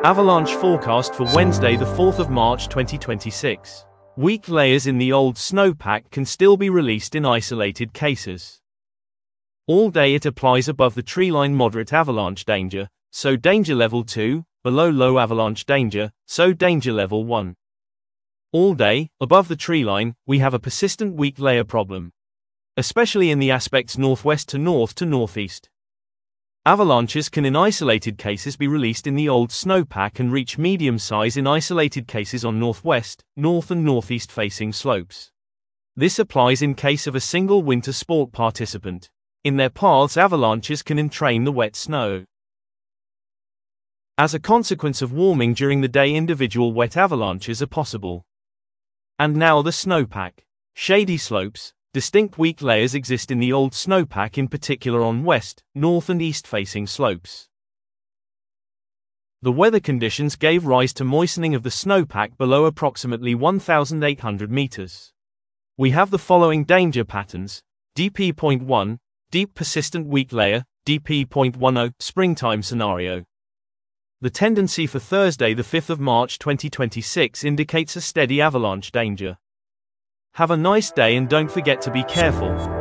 Avalanche forecast for Wednesday the 4th of March 2026. Weak layers in the old snowpack can still be released in isolated cases. All day it applies above the treeline moderate avalanche danger, so danger level 2, below low avalanche danger, so danger level 1. All day, above the treeline, we have a persistent weak layer problem, especially in the aspects northwest to northeast. Avalanches can in isolated cases be released in the old snowpack and reach medium size in isolated cases on northwest, north and northeast facing slopes. This applies in case of a single winter sport participant. In their paths avalanches can entrain the wet snow. As a consequence of warming during the day, individual wet avalanches are possible. And now the snowpack. Shady slopes. Distinct weak layers exist in the old snowpack, in particular on west, north and east-facing slopes. The weather conditions gave rise to moistening of the snowpack below approximately 1,800 meters. We have the following danger patterns: DP.1, deep persistent weak layer, DP.10, springtime scenario. The tendency for Thursday the 5th of March 2026 indicates a steady avalanche danger. Have a nice day and don't forget to be careful.